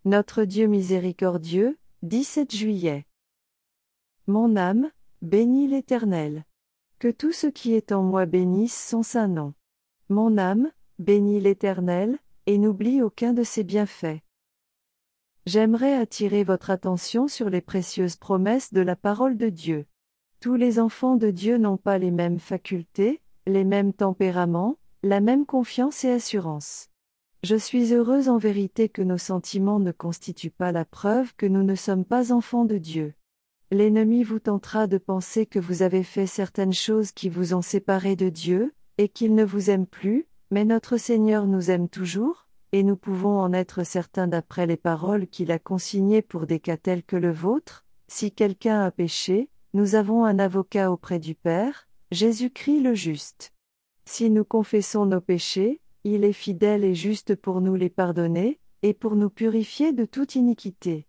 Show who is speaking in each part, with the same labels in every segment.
Speaker 1: Notre Dieu miséricordieux, 17 juillet. Mon âme, bénis l'Éternel. Que tout ce qui est en moi bénisse son saint nom. Mon âme, bénis l'Éternel, et n'oublie aucun de ses bienfaits. J'aimerais attirer votre attention sur les précieuses promesses de la parole de Dieu. Tous les enfants de Dieu n'ont pas les mêmes facultés, les mêmes tempéraments, la même confiance et assurance. Je suis heureuse en vérité que nos sentiments ne constituent pas la preuve que nous ne sommes pas enfants de Dieu. L'ennemi vous tentera de penser que vous avez fait certaines choses qui vous ont séparés de Dieu, et qu'il ne vous aime plus, mais notre Seigneur nous aime toujours, et nous pouvons en être certains d'après les paroles qu'il a consignées pour des cas tels que le vôtre. Si quelqu'un a péché, nous avons un avocat auprès du Père, Jésus-Christ le juste. Si nous confessons nos péchés, il est fidèle et juste pour nous les pardonner, et pour nous purifier de toute iniquité.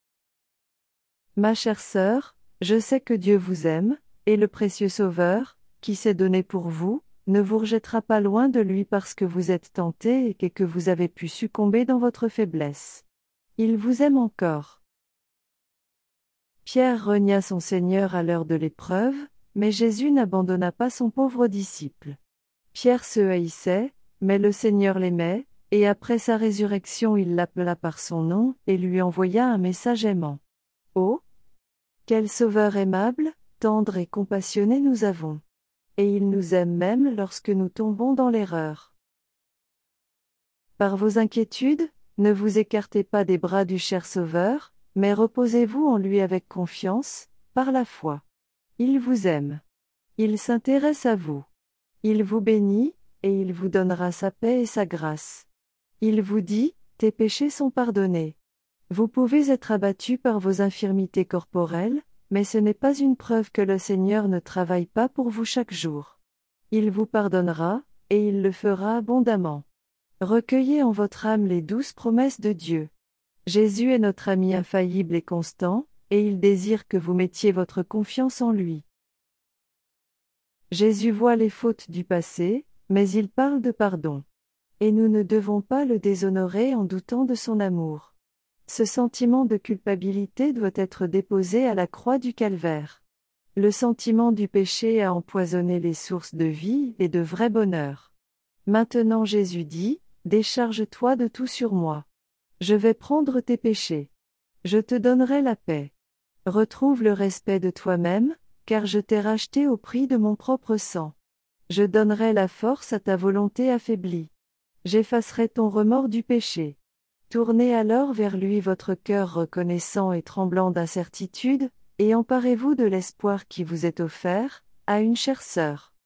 Speaker 1: Ma chère sœur, je sais que Dieu vous aime, et le précieux Sauveur, qui s'est donné pour vous, ne vous rejettera pas loin de lui parce que vous êtes tentés et que vous avez pu succomber dans votre faiblesse. Il vous aime encore. Pierre renia son Seigneur à l'heure de l'épreuve, mais Jésus n'abandonna pas son pauvre disciple. Pierre se haïssait, mais le Seigneur l'aimait, et après sa résurrection il l'appela par son nom et lui envoya un message aimant. Oh! Quel Sauveur aimable, tendre et compassionné nous avons! Et il nous aime même lorsque nous tombons dans l'erreur. Par vos inquiétudes, ne vous écartez pas des bras du cher Sauveur, mais reposez-vous en lui avec confiance, par la foi. Il vous aime. Il s'intéresse à vous. Il vous bénit, et il vous donnera sa paix et sa grâce. Il vous dit, tes péchés sont pardonnés. Vous pouvez être abattu par vos infirmités corporelles, mais ce n'est pas une preuve que le Seigneur ne travaille pas pour vous chaque jour. Il vous pardonnera, et il le fera abondamment. Recueillez en votre âme les douces promesses de Dieu. Jésus est notre ami infaillible et constant, et il désire que vous mettiez votre confiance en lui. Jésus voit les fautes du passé, mais il parle de pardon. Et nous ne devons pas le déshonorer en doutant de son amour. Ce sentiment de culpabilité doit être déposé à la croix du calvaire. Le sentiment du péché a empoisonné les sources de vie et de vrai bonheur. Maintenant Jésus dit, décharge-toi de tout sur moi. Je vais prendre tes péchés. Je te donnerai la paix. Retrouve le respect de toi-même, car je t'ai racheté au prix de mon propre sang. Je donnerai la force à ta volonté affaiblie. J'effacerai ton remords du péché. Tournez alors vers lui votre cœur reconnaissant et tremblant d'incertitude, et emparez-vous de l'espoir qui vous est offert, à une chère sœur.